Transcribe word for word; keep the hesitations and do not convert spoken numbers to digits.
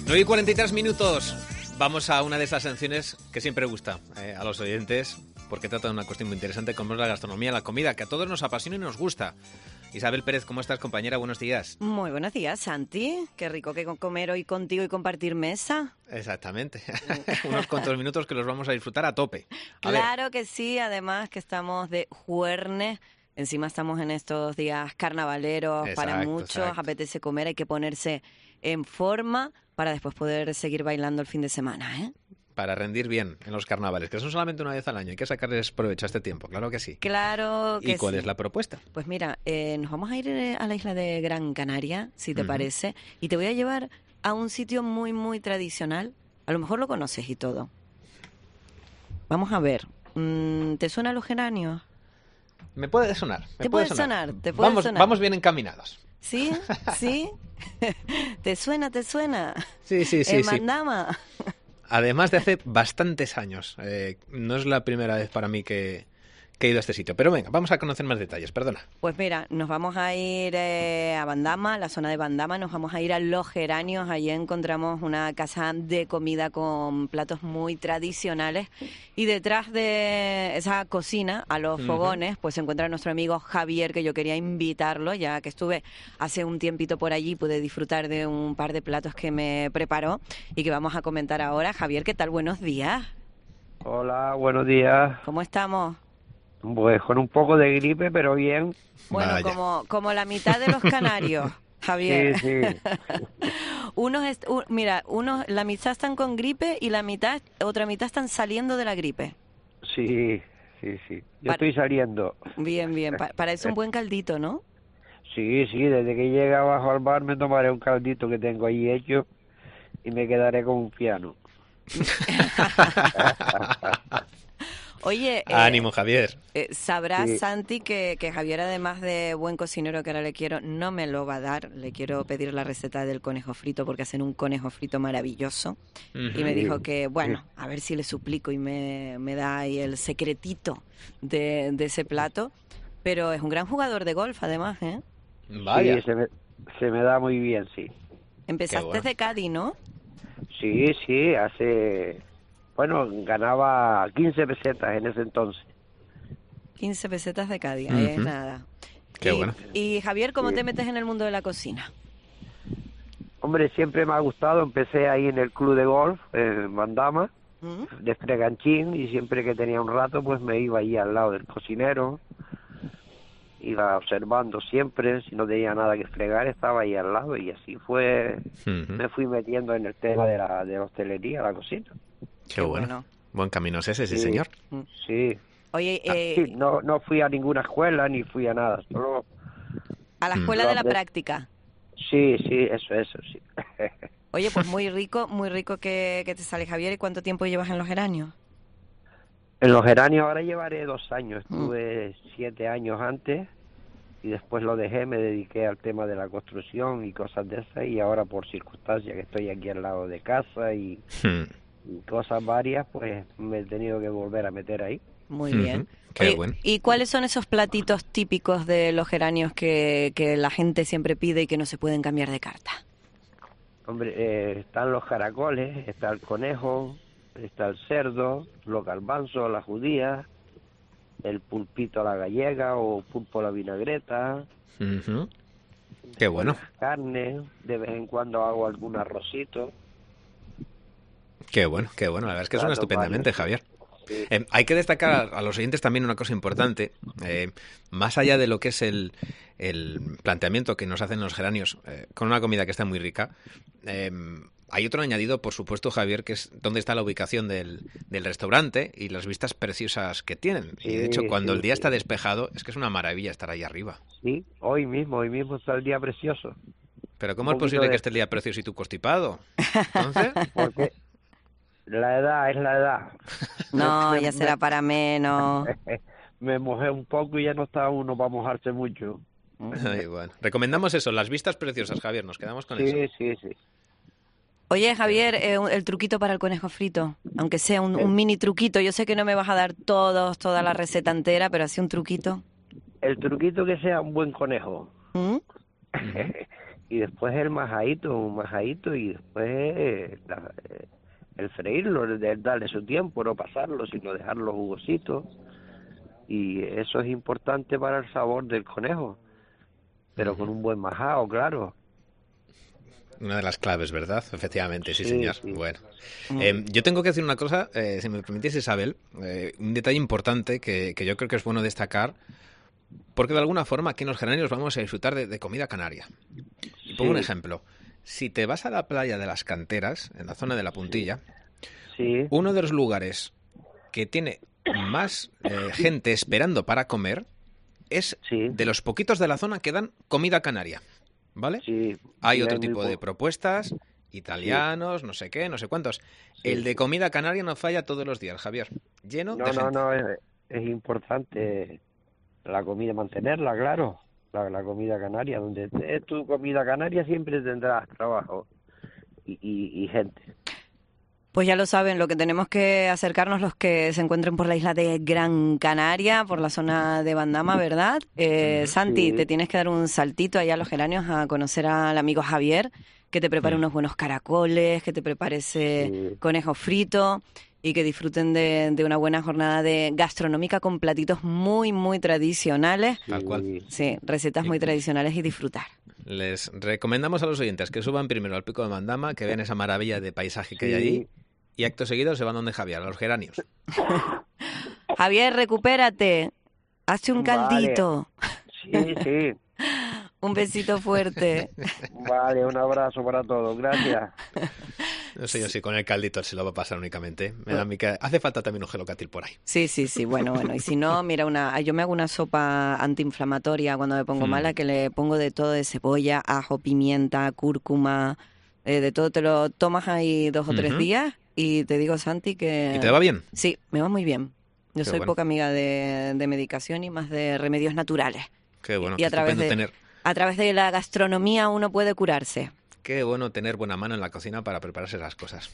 nueve y cuarenta y tres minutos. Vamos a una de esas secciones que siempre gusta eh, a los oyentes, porque trata de una cuestión muy interesante como es la gastronomía, la comida, que a todos nos apasiona y nos gusta. Isabel Pérez, ¿cómo estás, compañera? Buenos días. Muy buenos días, Santi. Qué rico que comer hoy contigo y compartir mesa. Exactamente. Unos cuantos minutos que los vamos a disfrutar a tope. A claro ver. que sí, además que estamos de jueves. Encima estamos en estos días carnavaleros, Exacto, para muchos exacto. apetece comer, hay que ponerse en forma para después poder seguir bailando el fin de semana, ¿eh? Para rendir bien en los carnavales, que son solamente una vez al año. Hay que sacarles provecho a este tiempo, claro que sí. Claro que ¿Y cuál sí. es la propuesta? Pues mira, eh, nos vamos a ir eh, a la isla de Gran Canaria, si te Ujú. parece, y te voy a llevar a un sitio muy, muy tradicional. A lo mejor lo conoces y todo. Vamos a ver. Mm, ¿Te suenan los geranios? Me puede sonar. Me Te puede puede sonar, te puede vamos, sonar. Vamos bien encaminados. ¿Sí? ¿Sí? ¿Te suena? ¿Te suena? Sí, sí, sí, ¿En sí. Mandama? Además de hace bastantes años. Eh, no es la primera vez para mí que, que he ido a este sitio. Pero venga, vamos a conocer más detalles, perdona. Pues mira, nos vamos a ir eh, a Bandama, la zona de Bandama, nos vamos a ir a Los Geranios. Allí encontramos una casa de comida con platos muy tradicionales. Y detrás de esa cocina, a los Ujú. fogones, pues se encuentra nuestro amigo Javier, que yo quería invitarlo, ya que estuve hace un tiempito por allí, pude disfrutar de un par de platos que me preparó y que vamos a comentar ahora. Javier, ¿qué tal? Buenos días. Hola, buenos días. ¿Cómo estamos? Pues con un poco de gripe, pero bien. Bueno, Vaya. como, como la mitad de los canarios, Javier. Sí, sí. Unos, est- u- mira, unos, la mitad están con gripe y la mitad, otra mitad están saliendo de la gripe. Sí, sí, sí. Yo Para- estoy saliendo. Bien, bien. Pa- para eso un buen caldito, ¿no? Sí, sí, desde que llegue abajo al bar me tomaré un caldito que tengo ahí hecho y me quedaré con un piano. Oye, eh, Ánimo, Javier. eh, sabrás, Sí. Santi, que, que Javier, además de buen cocinero que ahora le quiero, no me lo va a dar. Le quiero pedir la receta del conejo frito porque hacen un conejo frito maravilloso. Y me Sí. dijo que, bueno, a ver si le suplico y me, me da ahí el secretito de, de ese plato. Pero es un gran jugador de golf, además, ¿eh? Vaya. Sí, se me, se me da muy bien, sí. Empezaste bueno. de Cádiz, ¿no? Sí, sí, hace... Bueno, ganaba quince pesetas en ese entonces. quince pesetas de Cádiz, ahí es Ujú. nada. Qué y, bueno. Y Javier, ¿cómo Sí. te metes en el mundo de la cocina? Hombre, siempre me ha gustado. Empecé ahí en el club de golf, en Bandama, ¿Mm? de freganchín, y siempre que tenía un rato, pues me iba ahí al lado del cocinero. Iba observando siempre, si no tenía nada que fregar, estaba ahí al lado, y así fue. Ujú. Me fui metiendo en el tema de la, de la hostelería, la cocina. Qué Qué bueno. bueno. Buen camino es ese, sí, Sí. señor. Sí. Oye, Ah, eh, sí, no, no fui a ninguna escuela, ni fui a nada, solo... a la Mm. escuela Lo de la aprendí. práctica. Sí, sí, eso, eso, sí. Oye, pues muy rico, muy rico que, que te sale, Javier. ¿Y cuánto tiempo llevas en los geranios? En los geranios ahora llevaré dos años, Mm. estuve siete años antes y después lo dejé, me dediqué al tema de la construcción y cosas de esas, y ahora por circunstancias que estoy aquí al lado de casa y, Hmm. y cosas varias, pues me he tenido que volver a meter ahí. Muy Ujú. bien. Qué Oye, bueno. ¿y cuáles son esos platitos típicos de los geranios que, que la gente siempre pide y que no se pueden cambiar de carta? Hombre, eh, están los caracoles, está el conejo, está el cerdo, los garbanzos, la judía, el pulpito a la gallega o pulpo a la vinagreta, Ujú. Qué bueno. carne, de vez en cuando hago algún arrocito. Qué bueno, qué bueno. La verdad es que suena Platos estupendamente, varios, Javier. sí. Eh, hay que destacar a los oyentes también una cosa importante. Eh, más allá de lo que es el, el planteamiento que nos hacen los geranios eh, con una comida que está muy rica, eh, hay otro añadido, por supuesto, Javier, que es dónde está la ubicación del, del restaurante y las vistas preciosas que tienen. Y de hecho, Sí, cuando sí, el día sí. está despejado, es que es una maravilla estar ahí arriba. Sí, hoy mismo, hoy mismo está el día precioso. Pero ¿cómo Un es poquito posible de- que esté el día precioso y tú constipado? Entonces, Porque la edad es la edad. No, Me- ya me- será para menos. Me mojé un poco y ya no está uno para mojarse mucho. ay, bueno. Recomendamos eso, las vistas preciosas, Javier. Nos quedamos con eso. Sí, sí, sí. Oye, Javier, eh, un- el truquito para el conejo frito, aunque sea un, un mini truquito. Yo sé que no me vas a dar todos, toda la receta entera, pero así un truquito. El truquito que sea un buen conejo. ¿Mm? Ujú. y después el majadito, un majadito y después eh, la- eh, el freírlo, el de darle su tiempo, no pasarlo, sino dejarlo jugosito. Y eso es importante para el sabor del conejo, pero con un buen majado, claro. Una de las claves, ¿verdad? Efectivamente, sí, Sí, señor. sí. Bueno, Eh, yo tengo que decir una cosa, eh, si me permitís, Isabel, eh, un detalle importante que, que yo creo que es bueno destacar, porque de alguna forma aquí en los geranios vamos a disfrutar de, de comida canaria. Y pongo un Sí. ejemplo. Si te vas a la playa de las Canteras, en la zona de la Puntilla, Sí, uno de los lugares que tiene más eh, gente esperando para comer es sí, de los poquitos de la zona que dan comida canaria, ¿vale? sí. Hay Sí, otro muy tipo po- de propuestas, italianos, no sé qué, no sé cuántos. Sí. El de comida canaria no falla todos los días, Javier. Lleno No, de no, gente. no, es, es importante la comida, mantenerla, claro. La, la comida canaria, donde es tu comida canaria siempre tendrás trabajo y, y, y gente. Pues ya lo saben, lo que tenemos que acercarnos los que se encuentren por la isla de Gran Canaria, por la zona de Bandama, ¿verdad? Eh, Santi, Sí. te tienes que dar un saltito allá a Los Geranios a conocer al amigo Javier, que te prepare Mm. unos buenos caracoles, que te prepare ese Sí. conejo frito y que disfruten de, de una buena jornada de gastronómica con platitos muy, muy tradicionales. Tal cual. Sí. Sí, recetas muy tradicionales y disfrutar. Les recomendamos a los oyentes que suban primero al Pico de Mandama, que vean esa maravilla de paisaje que hay Sí. allí, y acto seguido se van donde Javier, a los geranios. Javier, recupérate. Hazte un Vale. caldito. Sí, sí. Un besito fuerte. Vale, un abrazo para todos. Gracias. No sé yo si con el caldito se lo va a pasar únicamente. Me da a mí que hace falta también un gelocatil por ahí. Sí, sí, sí, bueno, bueno. Y si no, mira, una, yo me hago una sopa antiinflamatoria cuando me pongo Mm. mala, que le pongo de todo, de cebolla, ajo, pimienta, cúrcuma, eh, de todo. Te lo tomas ahí dos o tres Ujú. días y te digo, Santi, que... ¿Y te va bien? Sí, me va muy bien. Yo Qué soy bueno. poca amiga de, de medicación y más de remedios naturales. Qué bueno, y qué a través estupendo de, tener... a través de la gastronomía uno puede curarse. Qué bueno tener buena mano en la cocina para prepararse las cosas.